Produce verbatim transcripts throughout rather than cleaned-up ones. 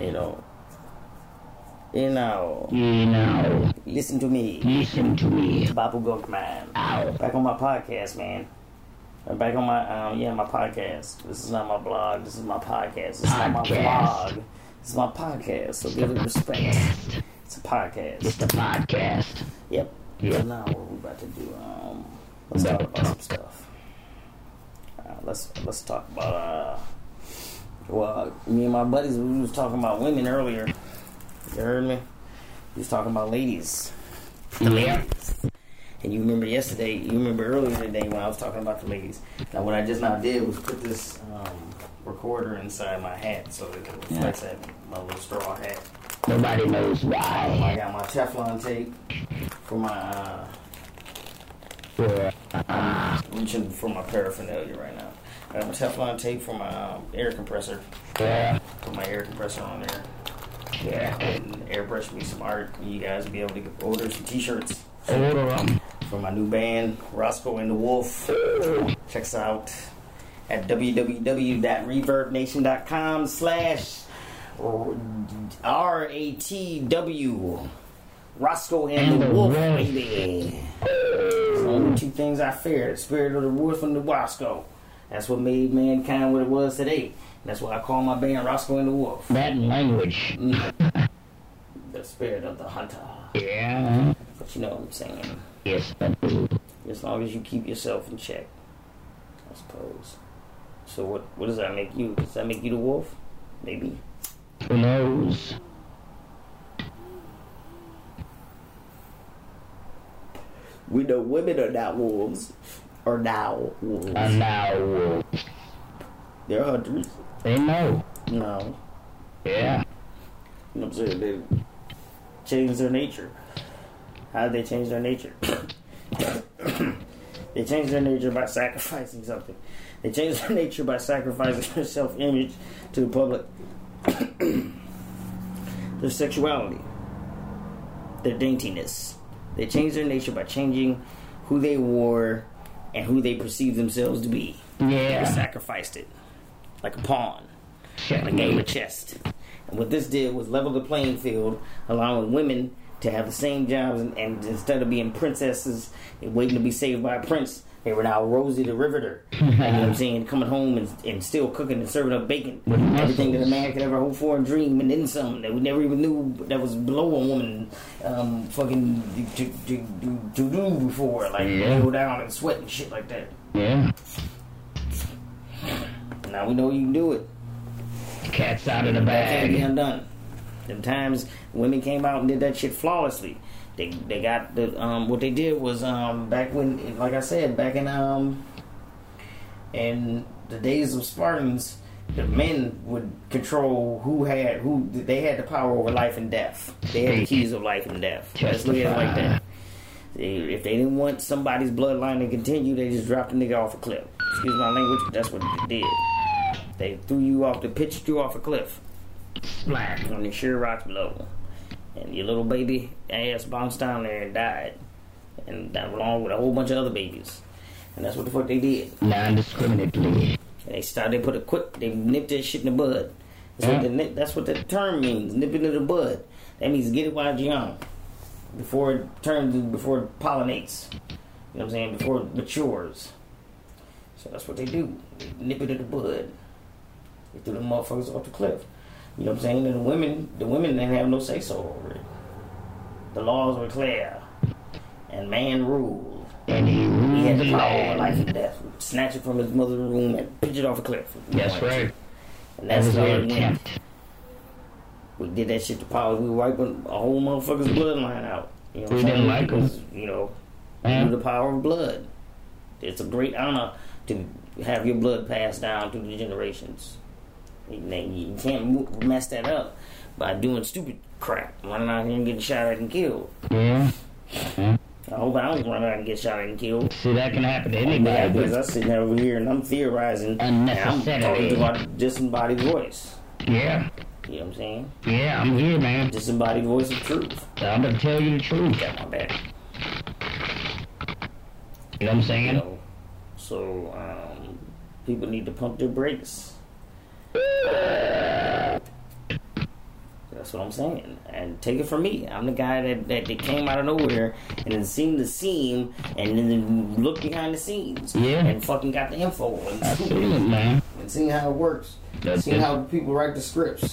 You know. You know. You know. Listen to me. Listen to me. Babu Gunk Man. Ow. Back on my podcast, man. I'm back on my, um, yeah, my podcast. This is not my blog. This is my podcast. This is not my vlog. This is my podcast. So give it respect. It's a podcast. It's a podcast. Yep. Yep. So now what we about to do? Um, let's talk about some stuff. Uh, let's let's talk about. Uh, well, me and my buddies, we was talking about women earlier. You heard me? We was talking about ladies. The ladies. And you remember yesterday, you remember earlier today when I was talking about the ladies. Now what I just now did was put this um, recorder inside my hat so it could reflect that my little straw hat. Nobody knows why. Um, I got my Teflon tape for my, uh, For, uh, I'm reaching for my paraphernalia right now. I got my Teflon tape for my um, air compressor. yeah. Put my air compressor on there. Yeah. And airbrush me some art. You guys will be able to get, order some t-shirts. Order them. For my new band, Roscoe and the Wolf. Check us out at www.reverbnation.com slash R A T W. Roscoe and, and the, the Wolf, wolf, baby. It's only two things I fear: the spirit of the wolf and the Roscoe. That's what made mankind what it was today. That's why I call my band Roscoe and the Wolf. That language. The spirit of the hunter. Yeah. But you know what I'm saying. Yes, I do. As long as you keep yourself in check, I suppose. So what what does that make you? Does that make you the wolf? Maybe. Who knows? We know women are not wolves. Or now wolves. Are now wolves. They're hunters. They know. No. Yeah. You know what I'm saying? They change their nature. How did they change their nature? They change their nature by sacrificing something. They change their nature by sacrificing their self-image to the public. Their sexuality. Their daintiness. They change their nature by changing who they were and who they perceive themselves to be. Yeah. They sacrificed it. Like a pawn. Like a game of chess. And what this did was level the playing field, allowing women to have the same jobs, and, and instead of being princesses and waiting to be saved by a prince, they were now Rosie the Riveter. You know what I'm saying? Coming home and, and still cooking and serving up bacon. Everything that a man could ever hope for and dream, and then some that we never even knew that was below a woman um, fucking to, to, to, to do before. Like, yeah. Go down and sweat and shit like that. Yeah. Now we know you can do it. Cat's out of the That can't be bag. undone. Them times women came out and did that shit flawlessly. They they got the um what they did was um back when, like I said, back in um in the days of Spartans, the men would control who had who they had the power over life and death. They had the keys of life and death. Let's look at it like that. They, if they didn't want somebody's bloodline to continue, they just dropped the nigga off a cliff. Excuse my language, but that's what they did. They threw you off the pitched you off a cliff. Splat. On the sheer rocks below. And your little baby ass bounced down there and died. And that along with a whole bunch of other babies. And that's what the fuck they did. Non-discriminately. And they started, they put a quick, they nipped that shit in the bud. That's, yeah. what, the, that's what the term means, nip it in the bud. That means get it while it's young. Before it turns, before it pollinates. You know what I'm saying? Before it matures. So that's what they do. They nip it in the bud. They threw them motherfuckers off the cliff. You know what I'm saying? And the women, the women didn't have no say so over it. The laws were clear, and man ruled. And he ruled. He had the power over life and death. Snatch it from his mother's room and pitch it off a cliff. That's right. And that's that where was it our went. attempt. We did that shit to power. We were wiping a whole motherfucker's bloodline out. You know what We I'm didn't saying? like 'em. Because, you know, Yeah. through the power of blood. It's a great honor to have your blood passed down through the generations. You, you can't mo- mess that up by doing stupid crap, running out here and getting shot at and killed. Yeah. yeah. I hope I don't run out and get shot at and killed. See, that can happen to Yeah, anybody. because I'm sitting over here and I'm theorizing, and I'm talking to my disembodied voice. Yeah. You know what I'm saying? Yeah, I'm here, man. Disembodied voice of truth. I'm gonna tell you the truth. Got my back. You know what I'm saying? You know, so um, people need to pump their brakes. what I'm saying. And take it from me. I'm the guy that, that, that came out of nowhere and then seen the scene and then looked behind the scenes. Yeah. And fucking got the info. And, I seen it, man. and seen how it works. That's seen it. how people write the scripts.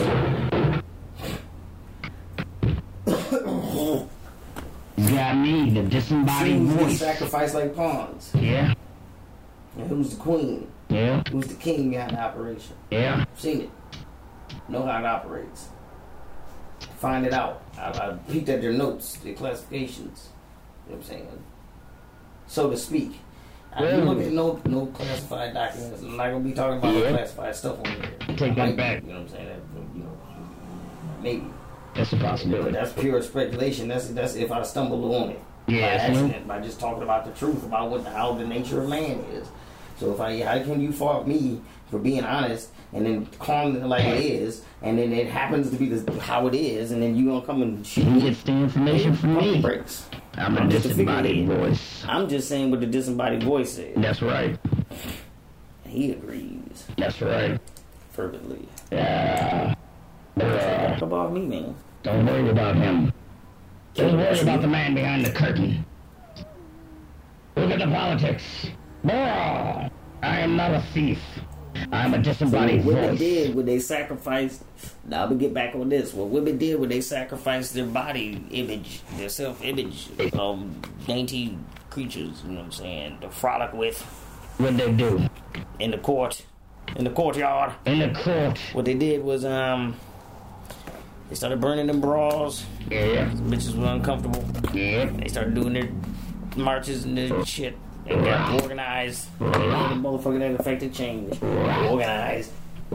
Got me, the disembodied Kings get voice. sacrificed like pawns. Yeah, And who's the queen? yeah, Who's the king behind the operation? yeah. Seen it. Know how it operates. Find it out. I, I peeked at their notes, their classifications. You know what I'm saying? So to speak. I Yeah. don't look at no no classified documents. I'm not gonna be talking about Yeah. no classified stuff on here. Take that Might be, back. You know what I'm saying? That, you know, maybe. That's a But possibility. that's pure speculation. That's that's if I stumble on it Yeah, by so- accident, by just talking about the truth about what how the nature of man is. So if I, how can you fault me for being honest and then calling it like it is, and then it happens to be the, how it is, and then you gonna come and shoot He me? gets the information from Pump the me. brakes. I'm a I'm just a disembodied figurehead. voice. I'm just saying what the disembodied voice said. That's right. He agrees That's right. fervently. Yeah. Uh, Talk about me, man. don't worry about him. Don't worry about the man behind the curtain. Look at the politics. Boy, I am not a thief. I'm a So disembodied what women voice. did when they sacrificed, now I'm gonna get back on this. What women did when they sacrificed their body image, their self image, um, dainty creatures, you know what I'm saying, to frolic with What'd they do? in the court, in the courtyard. In the court. What they did was, um, they started burning them bras. Yeah. Bitches were uncomfortable. Yeah. They started doing their marches and their shit. They got organized. They were the motherfucker that affected change. Organized.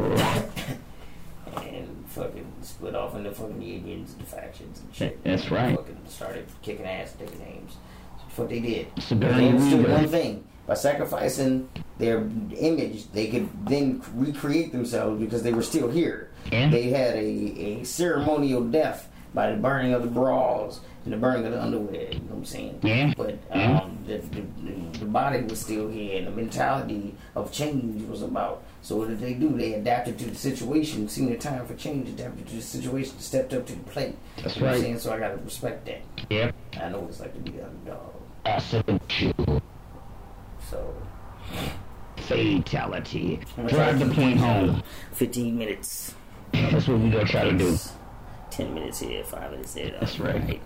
And fucking split off into fucking unions and factions and shit. That's right. Fucking started kicking ass and taking names. That's what they did. It's a They dirty understood rumor. one thing. By sacrificing their image, they could then recreate themselves because they were still here. Yeah. They had a, a ceremonial death by the burning of the bras and the burning of the underwear. You know what I'm saying? Yeah. But Yeah. um, the, the, the body was still here, and the mentality of change was about. So what did they do? They adapted to the situation, seen the time for change, adapted to the situation, stepped up to the plate. That's You know what I'm right. saying? So I gotta respect that. Yep. I know what it's like to be the underdog. I salute you. So Fatality. I'm gonna Drive try the to point keep home. fifteen minutes. That's what we gonna try to do. Ten minutes here, five minutes there. That's right.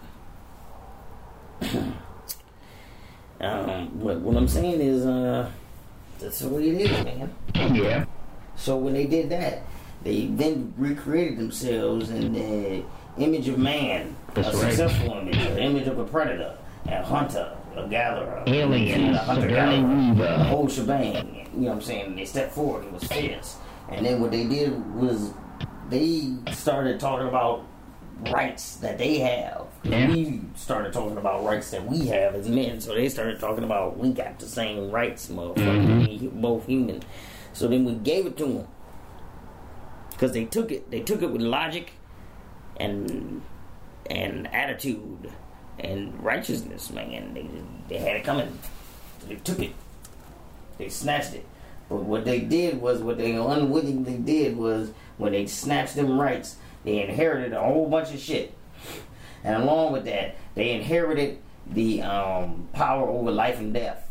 um, what, what I'm saying is, uh, that's the way it is, man. Yeah. So when they did that, they then recreated themselves in the image of man, That's a right. successful image, an image of a predator, a hunter, a gatherer, Aliens, a hunter Sigourney gatherer, Weaver. the whole shebang. You know what I'm saying? They stepped forward. It was fierce. And then what they did was they started talking about rights that they have. Yeah. We started talking about rights that we have as men. So they started talking about we got the same rights, motherfucker. Mhm. We both human. So then we gave it to them because they took it. They took it with logic and and attitude and righteousness, man. They they had it coming. They took it. They snatched it. But what they did was, what they unwittingly did was, when they snatched them rights, they inherited a whole bunch of shit. And along with that, they inherited the um, power over life and death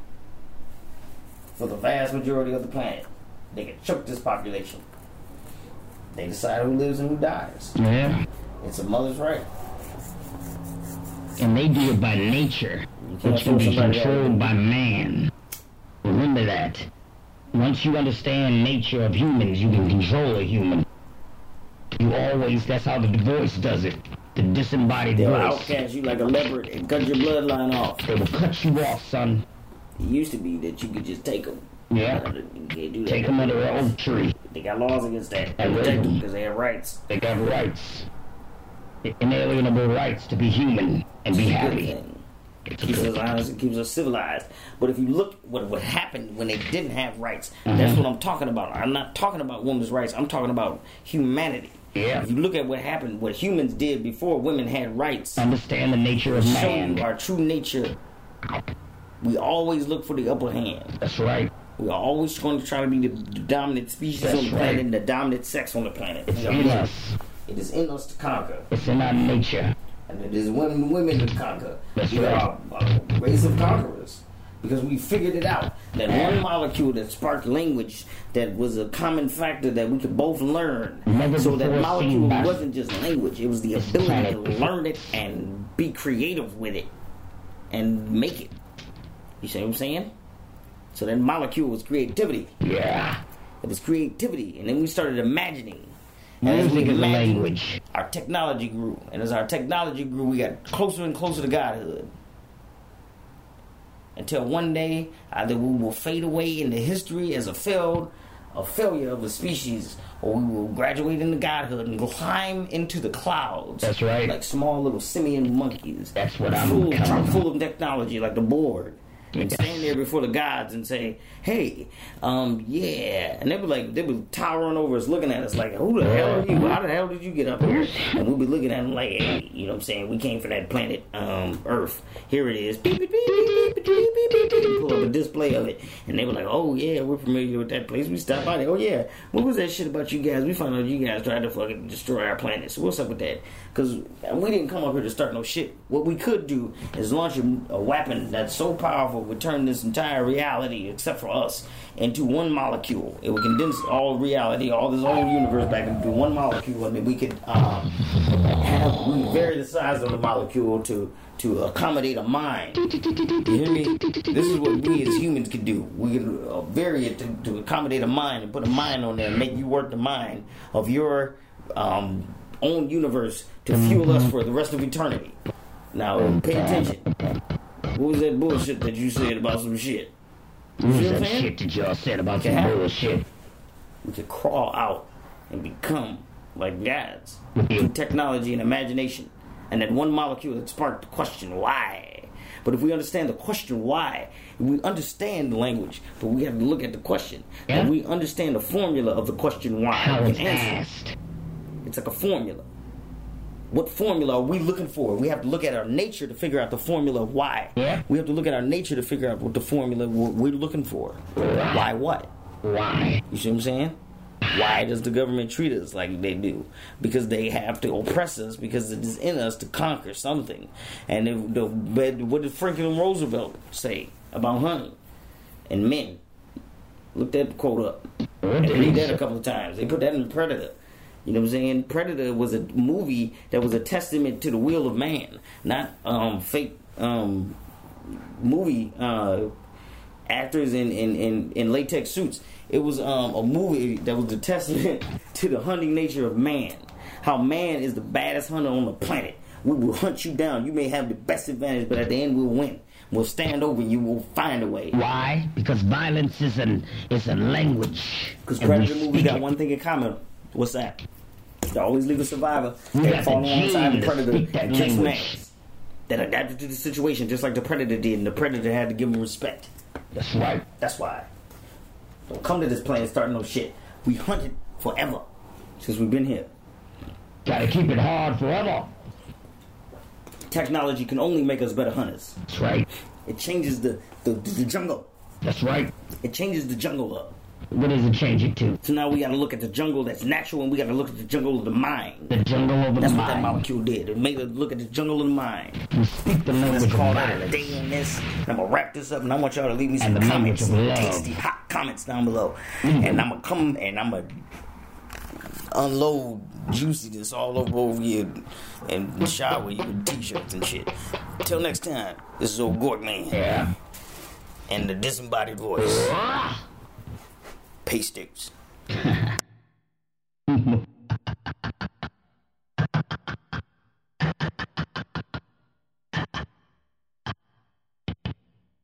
for the vast majority of the planet. They can choke this population. They decide who lives and who dies. Yeah. It's a mother's right. And they do it by nature, You can't which can force be somebody controlled out. by man. Remember that. Once you understand nature of humans, you can control a human. You always, that's how the voice does it. The disembodied They'll voice. outcast you like a leopard and cut your bloodline off. They will cut you off, son. It used to be that you could just take them. Yeah. You can't do that. Take them under an oak tree. They got laws against that. They And protect raise them them. because they have rights. They got rights. Inalienable rights to be human and be It's a good happy. thing. It's a Keeps good us thing. honest. It keeps us civilized. But if you look what what happened when they didn't have rights, Mhm. that's what I'm talking about. I'm not talking about women's rights. I'm talking about humanity. Yeah. If you look at what happened, what humans did before women had rights, Understand the nature of show man. you our true nature. We always look for the upper hand. That's right. We are always going to try to be the, the dominant species That's on the planet right. and the dominant sex on the planet. It's We are in men. us. It is in us to conquer. It's in our nature. And it is women, women to conquer. That's we right. are a race of conquerors. Because we figured it out. That one molecule that sparked language that was a common factor that we could both learn. Never so that before molecule seen by- wasn't just language. It was the This ability to planet. learn it and be creative with it. And make it. You see what I'm saying? So that molecule was creativity. Yeah. It was creativity. And then we started imagining. And as we Music is a imagined, language. our technology grew. And as our technology grew, we got closer and closer to godhood. Until one day, either we will fade away into history as a failed, a failure of a species, or we will graduate into godhood and climb into the clouds. That's right. Like small little simian monkeys. That's what I'm full, becoming. full of technology, like the Borg. And Yes. stand there before the gods and say, hey, um, yeah. And they be like, they be towering over us, looking at us like, who the hell are you? How the hell did you get up here? And we'll be looking at them like, hey, you know what I'm saying? We came from that planet, um, Earth. Here it is. Beep, beep, beep, beep, beep, beep, beep, beep, beep. Pull up a display of it. And they were like, oh, yeah, we're familiar with that place. We stopped by there. Oh, yeah. What was that shit about you guys? We found out you guys tried to fucking destroy our planet. So what's up with that? Because we didn't come up here to start no shit. What we could do is launch a, a weapon that's so powerful would turn this entire reality, except for us, into one molecule. It would condense all reality, all this whole universe back into one molecule, and then we could um, have we vary the size of the molecule to to accommodate a mind. You hear me? This is what we as humans can do. We can uh, vary it to, to accommodate a mind and put a mind on there and make you work the mind of your um, own universe to fuel us for the rest of eternity. Now, pay attention. What was that bullshit that you said about some shit? You What see was what I'm that saying? shit that y'all said about Yeah. some bullshit? We could crawl out and become like gods Mhm. through technology and imagination. And that one molecule that sparked the question, why? But if we understand the question, why? We understand the language, but we have to look at the question. Yeah. And we understand the formula of the question, why? How we it's can answer it. asked. It's like a formula. What formula are we looking for? We have to look at our nature to figure out the formula of why. Yeah. We have to look at our nature to figure out what the formula we're looking for. Why what? Why? You see what I'm saying? Why does the government treat us like they do? Because they have to oppress us because it is in us to conquer something. And if the, but what did Franklin Roosevelt say about honey and men? Look that quote up. And read that a couple of times. They put that in Predator. You know what I'm saying? Predator was a movie that was a testament to the will of man, not um, fake um, movie uh, actors in, in, in, in latex suits. It was um, a movie that was a testament to the hunting nature of man. How man is the baddest hunter on the planet. We will hunt you down. You may have the best advantage, but at the end we'll win. We'll stand over you. We'll find a way. Why? Because violence is an is a language. Because and we Predator movies speak got it. one thing in common. What's that? They always leave a survivor We that got fall the alongside gene the to Predator speak that and kicks language. names. That adapted to the situation just like the Predator did, and the Predator had to give him respect. That's right. That's why. Don't come to this planet starting no shit. We hunted forever since we've been here. Gotta keep it hard forever. Technology can only make us better hunters. That's right. It changes the, the, the jungle. That's right. It changes the jungle up. What does it change it to? So now we gotta look at the jungle that's natural, and we gotta look at the jungle of the mind. The jungle of the That's what that mind. molecule did. It made us look at the jungle of the mind. We speak the language Let's of call that a violence. day on this. And I'm gonna wrap this up, and I want y'all to leave me some And the language comments, of some love. tasty, hot comments down below. Mhm. And I'm gonna come and I'm gonna unload juiciness all over, over you and shower you with t-shirts and shit. Till next time, this is old Gork Man Yeah. and the disembodied voice. Ah. Pay sticks.